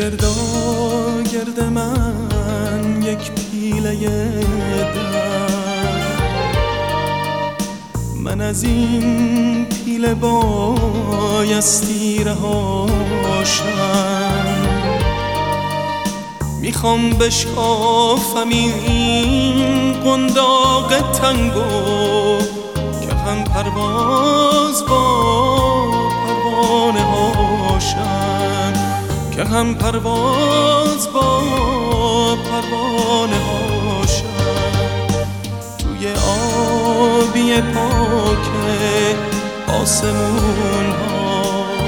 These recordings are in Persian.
گردا گرد من یک پیله درد، من از این پیله بایستی رهاشم. میخوام بشکافم این قنداق تنگو که هم پرواز با پروانه هاشم، که هم پرواز با پروانه هاشم. توی آبی پاک آسمون ها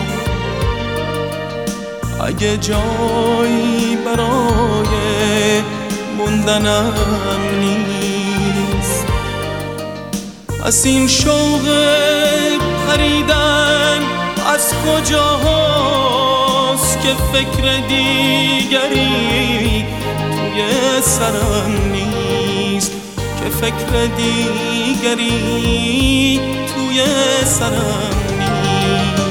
اگه جایی برای موندنم نیست، از این شوق پریدن از کجاست که فکر دیگری توی سرم نیست، که فکر دیگری توی سرم نیست.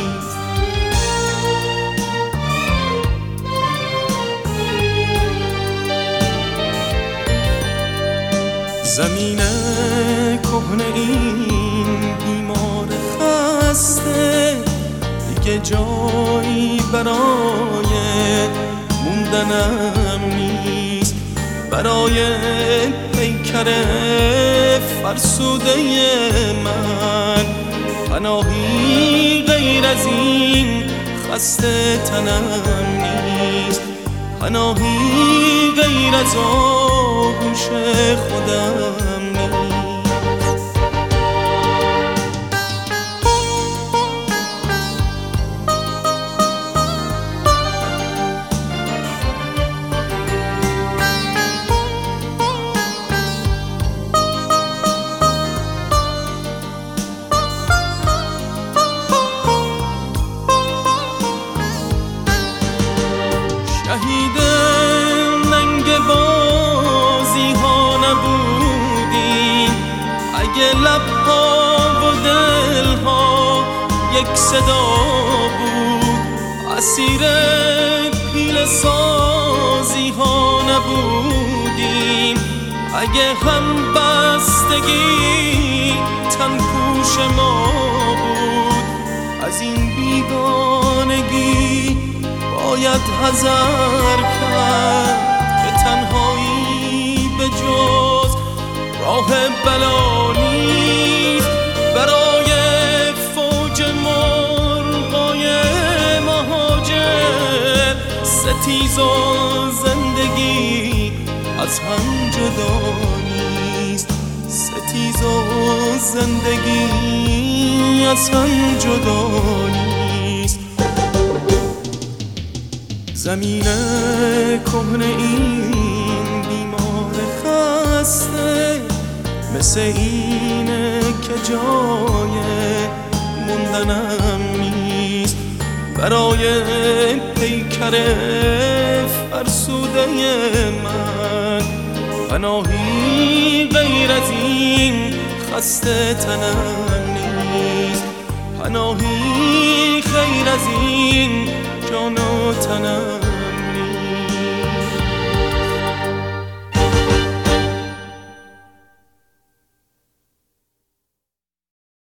زمین کهنه این بیمار خسته دیگه جایی برای موندنم نیست، برای پیکر فرسوده من پناهی غیر از این خسته تنم نیست، پناهی غیر از آغوش خودم نیست. شهید ننگ بازی ها نبودیم اگه لبها و دلها یک صدا بود، اسیر پیل سازی ها نبودیم اگه هم بستگی تن پوش ما بود. از این بیگانگی باید حذر کرد که تنهایی به جز راه بلا نیست، برای فوج مرغای مهاجر ستیز و زندگی از هم جدا نیست، ستیز و زندگی از هم جدا نیست. زمین کهنه این بیمار خسته مثل اینه که جای موندنم نیست، برای پیکر فرسوده من پناهی غیر از این خسته تنم نیست، پناهی غیر از این جان و تنم